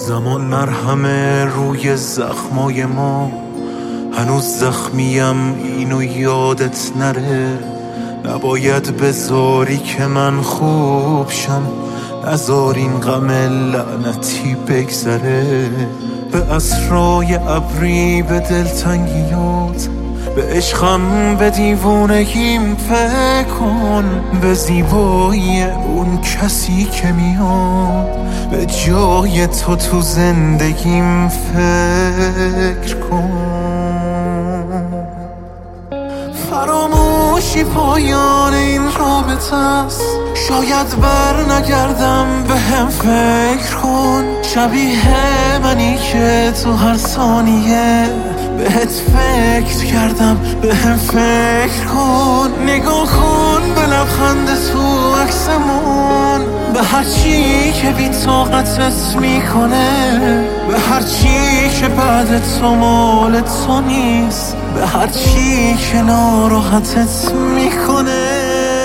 زمان مرهمه روی زخمای ما، هنوز زخمیم اینو یادت نره. نباید بذاری که من خوب شم، نذار این غم لعنتی بگذره. به اسرای ابری، به دلتنگیات، به عشقم، به دیوونگیم فکر کن. به زیبایی اون کسی که میاد به جای تو زندگیم فکر کن. فراموشی پایان این رابطه است، شاید بر نگردم، به هم فکر کن. شبیه منی که تو هر ثانیه بهت فکر کردم، به هم فکر کن. نگاه کن به لبخند تو عکسمون، به هر چی که بی طاقتت میکنه، به هر چی که بعد تو مال تو نیست، به هر چی که ناراحتت میکنه.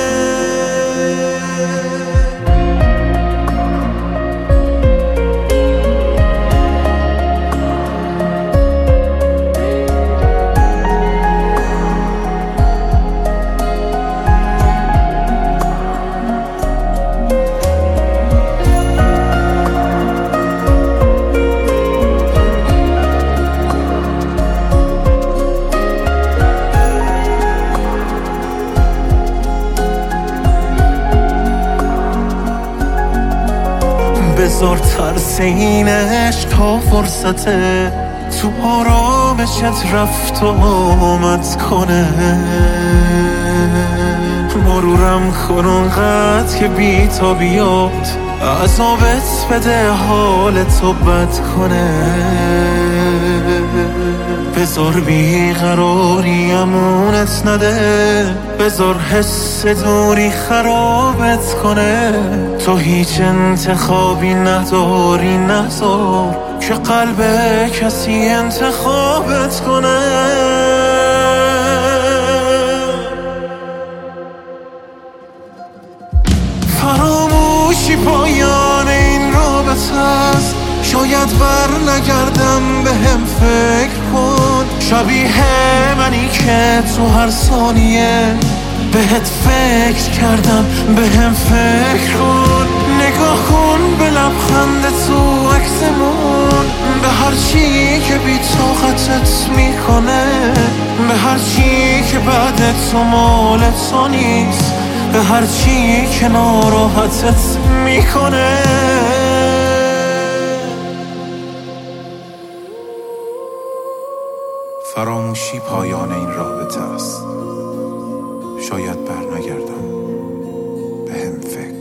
بذار ترس این عشق تا فرصته تو آرامشت رفت و آمد کنه. مرورم کن اونقدر که بی تا بیاد، عذابت بده حالتو بد کنه. بذار بیقراری امونت نده، بذار حس دوری خرابت کنه. تو هیچ انتخابی نداری، نذار که قلب کسی انتخابت کنه. فراموشی پایان این رابطه است، شاید بر نگردم، به هم فکر کن. شبیه منی که تو هر ثانیه بهت فکر کردم، به هم فکر کن. نگاه کن به لبخند تو عکسمون، به هر چی که بی طاقتت میکنه، به هر چی که بعد تو مال تو نیست، به هر چی که ناراحتت میکنه. فراموشی پایان این رابطه است، شاید بر نگردم، به هم فکر